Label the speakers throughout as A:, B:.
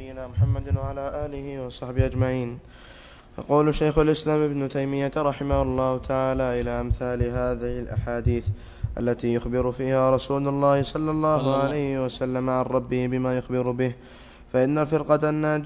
A: نبينا محمد وعلى آله وصحبه أجمعين. يقول شيخ الإسلام ابن تيمية رحمه الله تعالى: إلى أمثال هذه الأحاديث التي يخبر فيها رسول الله صلى الله عليه وسلم عن ربه بما يخبر به، فإن الفرقة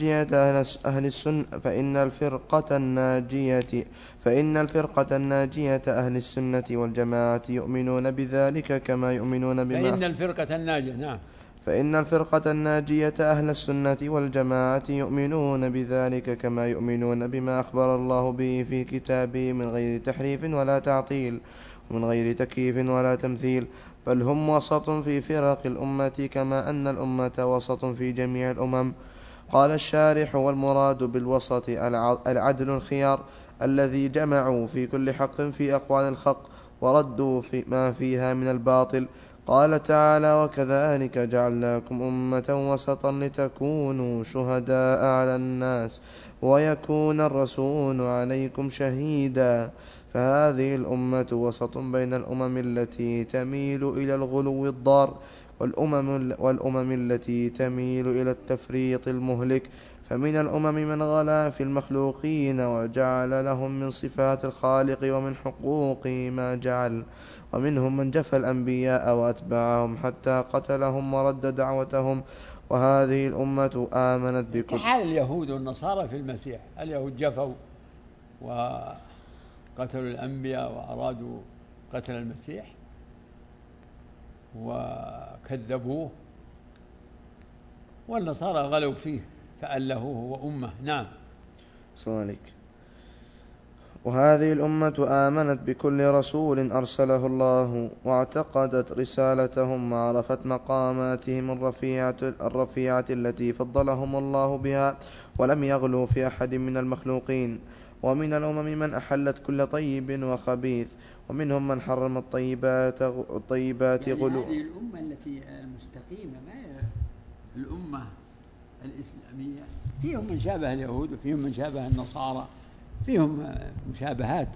A: الناجية أهل السنة والجماعة يؤمنون بذلك كما يؤمنون بما فإن الفرقة الناجية أهل السنة والجماعة يؤمنون بذلك كما يؤمنون بما أخبر الله به في كتابه من غير تحريف ولا تعطيل ومن غير تكييف ولا تمثيل، بل هم وسط في فرق الأمة كما أن الأمة وسط في جميع الأمم. قال الشارح: والمراد بالوسط العدل الخيار الذي جمعوا في كل حق في أقوال الحق وردوا ما فيها من الباطل. قال تعالى: وكذلك جعلناكم أمة وسطا لتكونوا شهداء على الناس ويكون الرسول عليكم شهيدا. فهذه الأمة وسط بين الأمم التي تميل إلى الغلو الضار والأمم التي تميل إلى التفريط المهلك. فمن الأمم من غلا في المخلوقين وجعل لهم من صفات الخالق ومن حقوقه ما جعل، ومنهم من جفى الأنبياء وأتبعهم حتى قتلهم ورد دعوتهم. وهذه الأمة آمنت بكل
B: حال اليهود والنصارى في المسيح. اليهود جفوا وقتلوا الأنبياء وأرادوا قتل المسيح وكذبوه، والنصارى غلوا فيه فألهوه وأمه. نعم.
A: السلام عليك. وهذه الأمة آمنت بكل رسول أرسله الله واعتقدت رسالتهم وعرفت مقاماتهم الرفيعة التي فضلهم الله بها، ولم يغلوا في أحد من المخلوقين. ومن الأمم من أحلت كل طيب وخبيث، ومنهم من حرم الطيبات غلو.
B: هذه الأمة التي المستقيمة، ما الأمة الإسلامية فيهم من شابه اليهود وفيهم من شابه النصارى، فيهم مشابهات،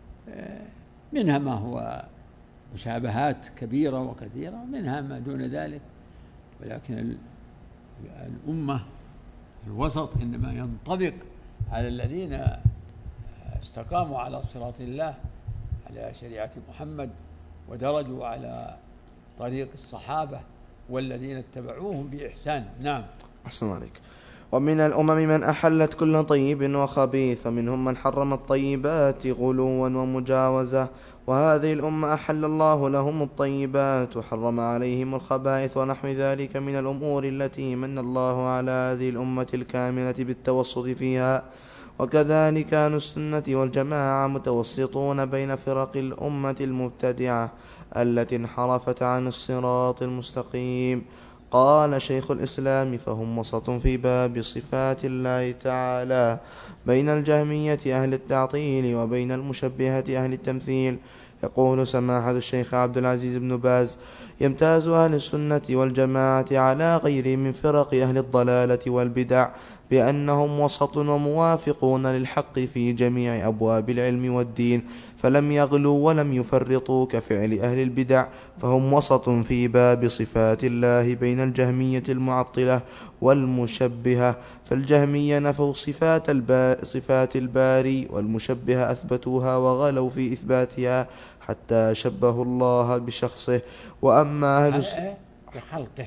B: منها ما هو مشابهات كبيرة وكثيرة، منها ما دون ذلك. ولكن الأمة الوسط إنما ينطبق على الذين استقاموا على صراط الله على شريعة محمد ودرجوا على طريق الصحابة والذين اتبعوهم بإحسان. نعم.
A: أحسن عليك. ومن الأمم من أحلت كل طيب وخبيث، ومنهم من حرم الطيبات غلوا ومجاوزة. وهذه الأمة أحل الله لهم الطيبات وحرم عليهم الخبائث ونحو ذلك من الأمور التي من الله على هذه الأمة الكاملة بالتوسط فيها. وكذلك أهل السنة والجماعة متوسطون بين فرق الأمة المبتدعة التي انحرفت عن الصراط المستقيم. قال شيخ الإسلام: فهم وسط في باب صفات الله تعالى بين الجهمية أهل التعطيل وبين المشبهة أهل التمثيل. يقول سماحة الشيخ عبد العزيز بن باز: يمتاز أهل السنة والجماعة على غير من فرق أهل الضلالة والبدع بأنهم وسط وموافقون للحق في جميع أبواب العلم والدين، فلم يغلوا ولم يفرطوا كفعل أهل البدع. فهم وسط في باب صفات الله بين الجهمية المعطلة والمشبهة، فالجهمية نفوا صفات الباري، والمشبهة أثبتوها وغلوا في إثباتها حتى شبهوا الله بشخصه. وأما أهل
B: بخلقه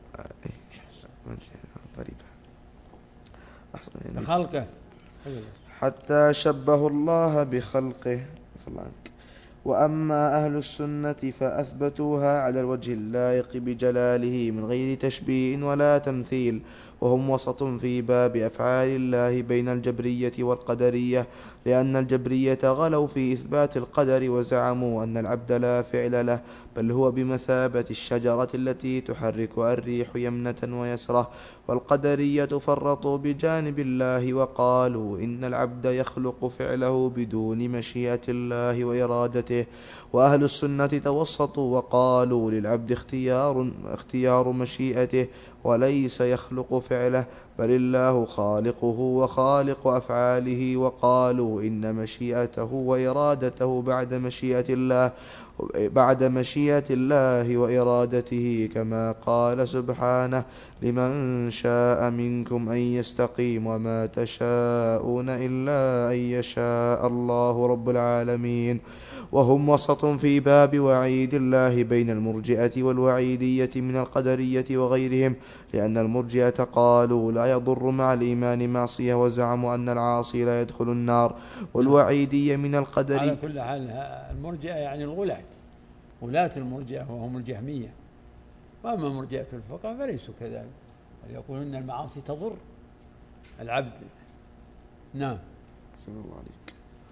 A: بخلقه حتى شبهوا الله بخلقه. وأما أهل السنة فأثبتوها على الوجه اللائق بجلاله من غير تشبيه ولا تمثيل، وهم وسط في باب أفعال الله بين الجبرية والقدرية، لأن الجبرية غلوا في إثبات القدر وزعموا أن العبد لا فعل له، بل هو بمثابة الشجرة التي تحركها الريح يمنة ويسرة. والقدرية فرطوا بجانب الله وقالوا إن العبد يخلق فعله بدون مشيئة الله وإرادته. وأهل السنة توسطوا وقالوا للعبد اختيار مشيئته وليس يخلق فعله، بل الله خالقه وخالق أفعاله. وقالوا إن مشيئته وإرادته بعد مشيئة الله، بعد مشيئة الله وإرادته، كما قال سبحانه: لمن شاء منكم أن يستقيم وما تشاءون إلا أن يشاء الله رب العالمين. وهم وسط في باب وعيد الله بين المرجئة والوعيدية من القدرية وغيرهم، لأن المرجئة قالوا لا يضر مع الإيمان معصية وزعموا أن العاصي لا يدخل النار، والوعيدية من
B: على
A: القدرية.
B: كل حال المرجئة يعني ولاة المرجئة وهم الجهمية. وأما مرجئة الفقهاء فليسوا كذلك، بل يقولون أن المعاصي تضر العبد. نعم.
A: صلى الله عليك.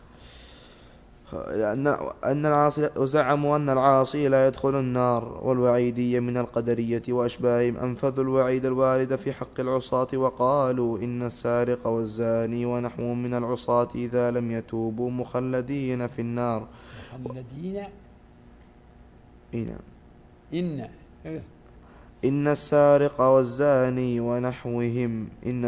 A: وزعموا أن العاصي لا يدخل النار، والوعيدية من القدرية وأشباههم أنفذوا الوعيد الوارد في حق العصاة، وقالوا إن السارق والزاني ونحوهم من العصاة إذا لم يتوبوا مخلدين في النار.
B: مخلدين.
A: نعم. إن السارق والزاني ونحوهم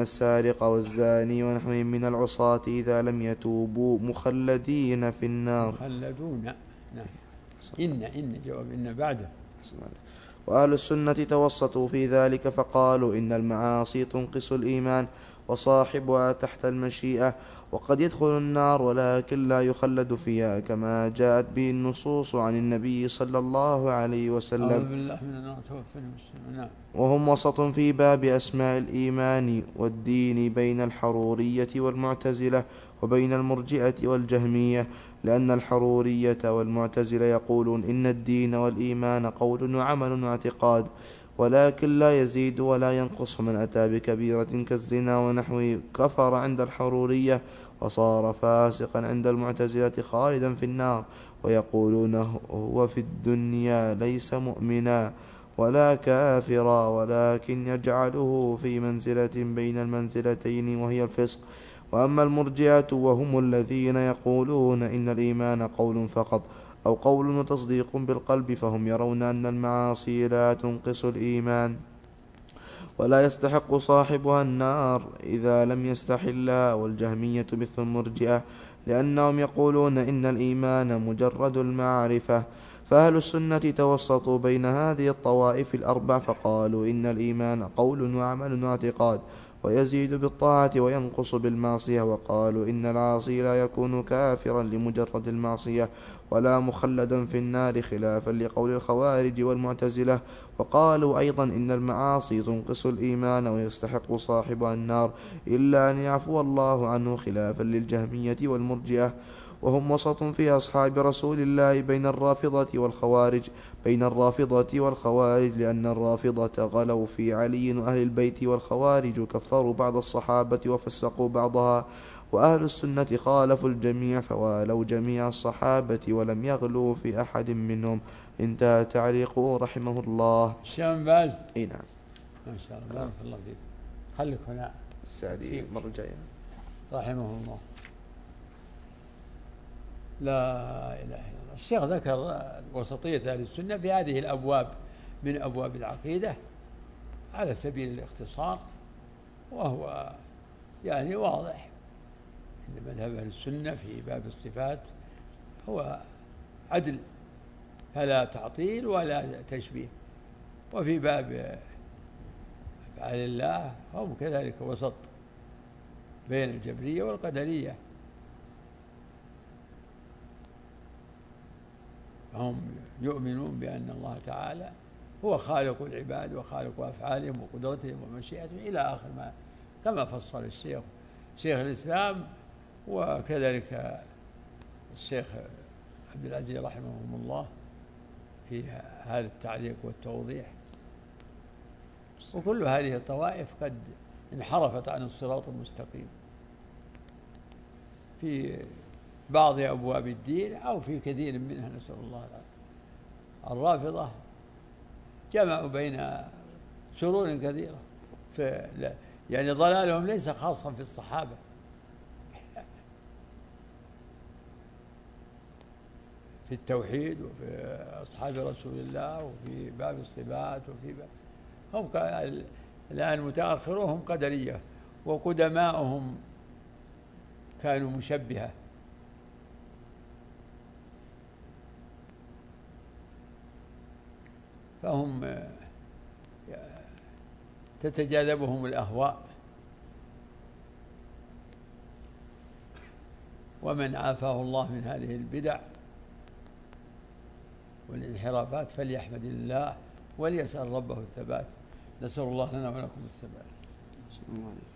A: من العصاة إذا لم يتوبوا مخلدين في النار.
B: مخلدون. نعم. إن جواب إن بعده.
A: وأهل السنة توسطوا في ذلك فقالوا إن المعاصي تنقص الإيمان وصاحبها تحت المشيئة، وقد يدخل النار ولكن لا يخلد فيها، كما جاءت به النصوص عن النبي صلى الله عليه وسلم.
B: أعوذ بالله من النار توفنا مسلمين.
A: وهم وسط في باب أسماء الإيمان والدين بين الحرورية والمعتزلة وبين المرجئة والجهمية، لأن الحرورية والمعتزلة يقولون إن الدين والإيمان قول وعمل واعتقاد، ولكن لا يزيد ولا ينقص. من أتى بكبيرة كالزنا ونحوه كفر عند الحرورية وصار فاسقا عند المعتزلة خالدا في النار، ويقولون هو في الدنيا ليس مؤمنا ولا كافرا، ولكن يجعله في منزلة بين المنزلتين وهي الفسق. وأما المرجئة وهم الذين يقولون إن الإيمان قول فقط أو قول وتصديق بالقلب، فهم يرون أن المعاصي لا تنقص الإيمان ولا يستحق صاحبها النار إذا لم يستحلها. والجهمية مثل المرجئة، لأنهم يقولون إن الإيمان مجرد المعرفة. فأهل السنة توسطوا بين هذه الطوائف الأربع فقالوا إن الإيمان قول وعمل واعتقاد، ويزيد بالطاعة وينقص بالمعصية، وقالوا إن العاصي لا يكون كافرا لمجرد المعصية ولا مخلدا في النار، خلافا لقول الخوارج والمعتزلة. وقالوا أيضا إن المعاصي تنقص الإيمان ويستحق صاحبها النار إلا أن يعفو الله عنه، خلافا للجهمية والمرجئة. وهم وسط في أصحاب رسول الله بين الرافضة والخوارج، لأن الرافضة غلوا في علي وأهل البيت، والخوارج كفروا بعض الصحابة وفسقوا بعضها، وأهل السنة خالفوا الجميع فوالوا جميع الصحابة ولم يغلوا في أحد منهم. انتهى تعليقه رحمه الله.
B: الشام باز.
A: نعم.
B: ما شاء الله، بارك الله فيك. خليك هنا
A: السعدي المرة الجاية.
B: رحمه الله. لا إله إلا الله. الشيخ ذكر وسطية أهل السنة في هذه الأبواب من أبواب العقيدة على سبيل الاختصار، وهو يعني واضح أن مذهب أهل السنة في باب الصفات هو عدل، فلا تعطيل ولا تشبيه، وفي باب أفعال الله هم كذلك وسط بين الجبرية والقدرية. هم يؤمنون بأن الله تعالى هو خالق العباد وخالق أفعالهم وقدرتهم ومشيئتهم إلى آخر ما كما فصل شيخ الإسلام وكذلك الشيخ عبد العزيز رحمهم الله في هذا التعليق والتوضيح. وكل هذه الطوائف قد انحرفت عن الصراط المستقيم في بعض أبواب الدين أو في كثير منها، نسأل الله العافية. الرافضة جمعوا بين شرور كثيرة، يعني ضلالهم ليس خاصا في الصحابة، في التوحيد وفي أصحاب رسول الله وفي باب الصفات وفي باب هم الآن متأخروهم قدرية وقدماؤهم كانوا مشبهة. فهم تتجاذبهم الأهواء، ومن عافاه الله من هذه البدع والانحرافات فليحمد الله وليسأل ربه الثبات. نسأل الله لنا ولكم الثبات.